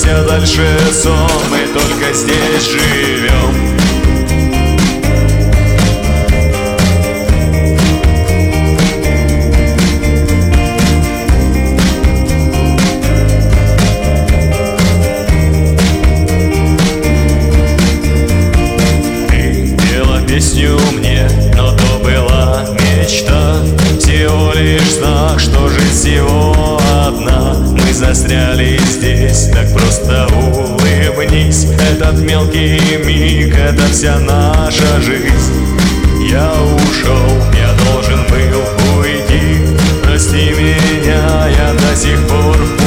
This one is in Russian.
Двигайся дальше, сон, мы только здесь живем. Песню мне, но то была мечта, всего лишь знак, что жизнь всего одна. Мы застряли здесь, так просто улыбнись. Этот мелкий миг, это вся наша жизнь. Я ушел, я должен был уйти. Прости меня, я до сих пор